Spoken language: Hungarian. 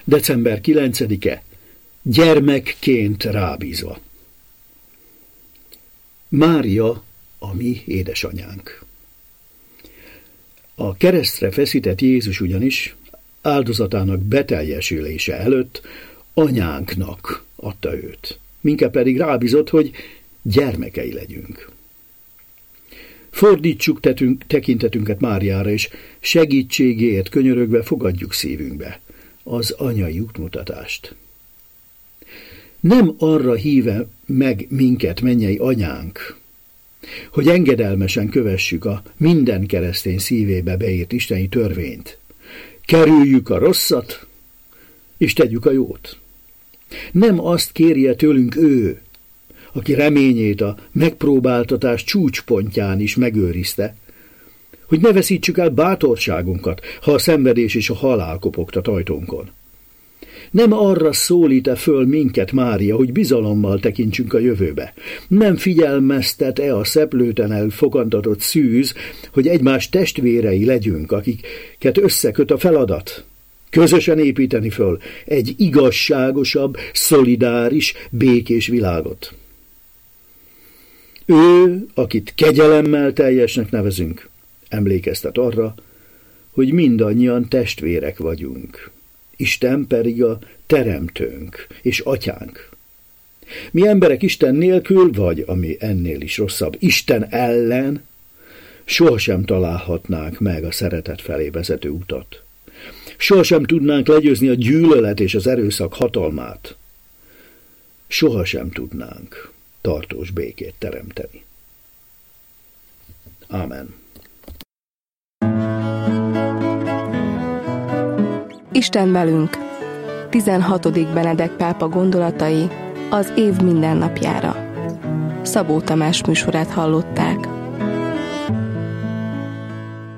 December 9-e. Gyermekként rábízva. Mária, a mi édesanyánk. A keresztre feszített Jézus ugyanis áldozatának beteljesülése előtt anyánknak adta őt. Minket pedig rábízott, hogy gyermekei legyünk. Fordítsuk tekintetünket Máriára, és segítségéért könyörögve fogadjuk szívünkbe az anyai útmutatást. Nem arra híve meg minket mennyei anyánk, hogy engedelmesen kövessük a minden keresztény szívébe beírt isteni törvényt. Kerüljük a rosszat, és tegyük a jót. Nem azt kérje tőlünk ő, aki reményét a megpróbáltatás csúcspontján is megőrizte, hogy ne veszítsük el bátorságunkat, ha a szenvedés és a halál kopogtat ajtónkon. Nem arra szólít-e föl minket Mária, hogy bizalommal tekintsünk a jövőbe. Nem figyelmeztet-e a szeplőten elfogantatott szűz, hogy egymás testvérei legyünk, akiket összeköt a feladat. Közösen építeni föl egy igazságosabb, szolidáris, békés világot. Ő, akit kegyelemmel teljesnek nevezünk, emlékeztet arra, hogy mindannyian testvérek vagyunk. Isten pedig a teremtőnk és atyánk. Mi emberek Isten nélkül, vagy ami ennél is rosszabb, Isten ellen sohasem találhatnánk meg a szeretet felé vezető utat. Sohasem tudnánk legyőzni a gyűlölet és az erőszak hatalmát. Sohasem tudnánk tartós békét teremteni. Ámen. Isten velünk. 16. Benedek pápa gondolatai az év mindennapjára. Szabó Tamás műsorát hallották.